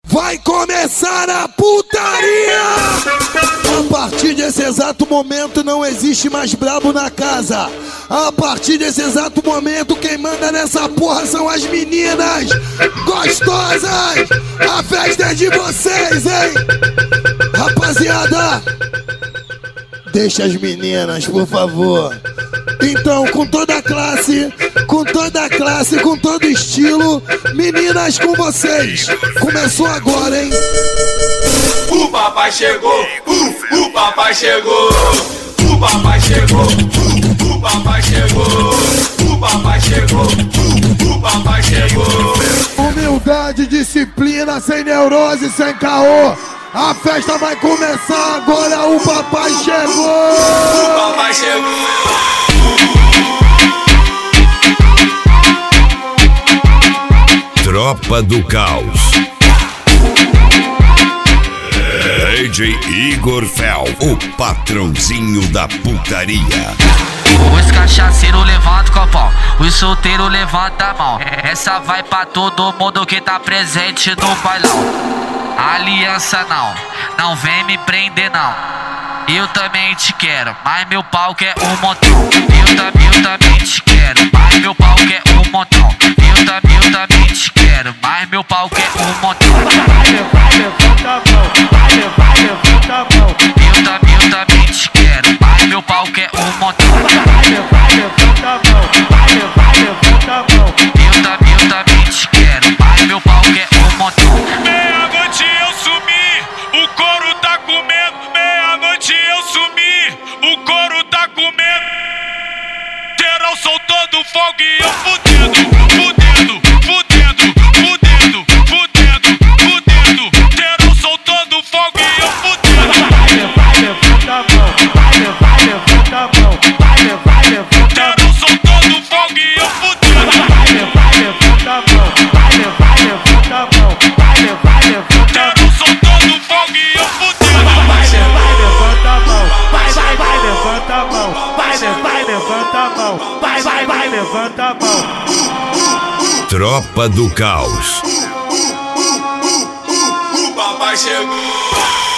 Vai começar a putaria! A partir desse exato momento não existe mais brabo na casa. A partir desse exato momento quem manda nessa porra são as meninas gostosas. A festa é de vocês, hein? Rapaziada, deixa as meninas, por favor. Então, com toda a classe, com todo estilo, meninas com vocês. Começou agora, hein? O papai chegou, o papai chegou, o papai chegou, o papai chegou, o papai chegou, o papai chegou. Humildade, disciplina, sem neurose, sem caô. A festa vai começar agora, o papai chegou! O papai chegou! Tropa do Caos. DJ Igor Fel, o patrãozinho da putaria. Os cachaceiros levantam o copão, os solteiros levantam a mão. Essa vai pra todo mundo que tá presente no bailão. Aliança não vem me prender não. Eu também te quero, mas meu pau quer um montão. Eu também te quero, mas meu pau quer um montão. Eu também te quero, mas meu pau quer um montão. Vai, levanta a mão, vai, levanta a mão. Eu também te quero, mas meu pau quer um montão. Vai, levanta a mão, vai, levanta a mão. Eu também te quero, mas meu pau quer um montão. Meia-noite eu sumi, o couro tá comendo. Meia-noite eu sumi, o couro tá comendo. Geral soltando fogo e eu fudendo, fudendo, fudendo, fudendo, fudendo, fudendo. Geral soltando fogo e eu fudendo. Vai, levanta a mão, vai, levanta a mão. Vai, levanta a mão. Geral soltando fogo e eu fudendo. Vai, levanta a mão, vai, levanta a mão. Vai, levanta a mão. Geral soltando fogo e eu fudendo. Vai, levanta a mão, vai, levanta a mão. Vai, levanta a mão. Vai, levanta a mão. Tropa do Caos. O papai chegou.